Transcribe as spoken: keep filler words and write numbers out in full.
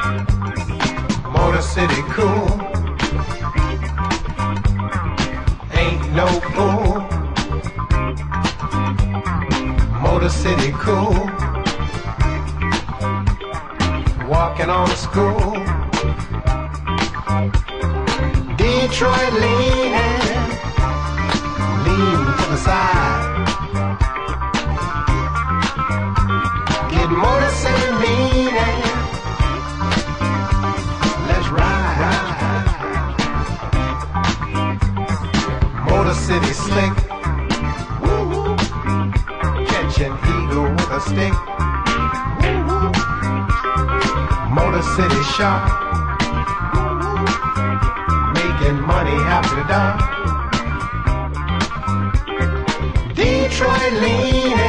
Motor City cool, ain't no fool. Motor City cool, walking on the school. Detroit leaning, lean to the side. Get Motor City leaning, let's ride. Motor City slick, woo-woo. Catch an eagle with a stick. Woo-woo. Motor City sharp, making money after dark. Detroit leaning.